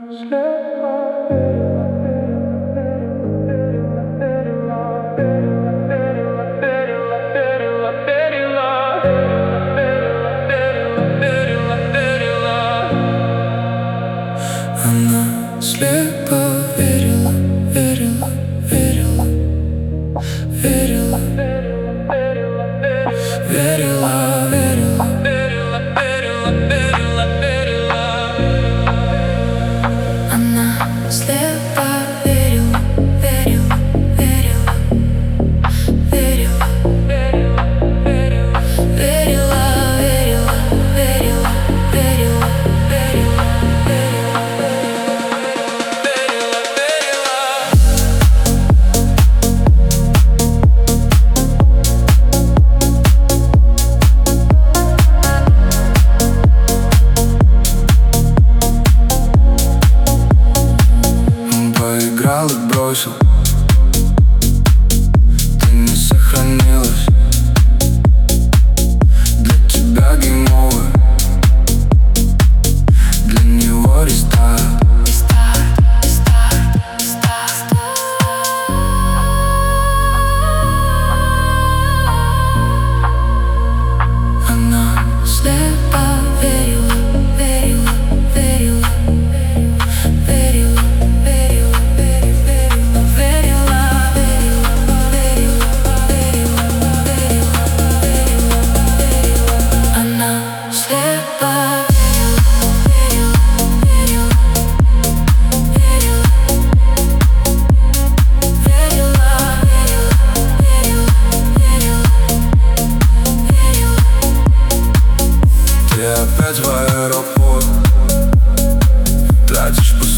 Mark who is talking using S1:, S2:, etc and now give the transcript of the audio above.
S1: Она слепо верила, верила, верила, верила, верила, верила, верила, верила, верила, верила. Она слепо верила, верила, верила, верила, верила, верила, верила, верила, верила, верила, верила. Поиграл и бросил, ты не сохранилась. Для тебя гейм-овер, для него рестарт. Она слепо верила, верила, верила, верила, верила, верила, верила, верила, верила, верила. Она слепо верила, верила, верила, верила, верила. Ты опять в аэропорт, тратишь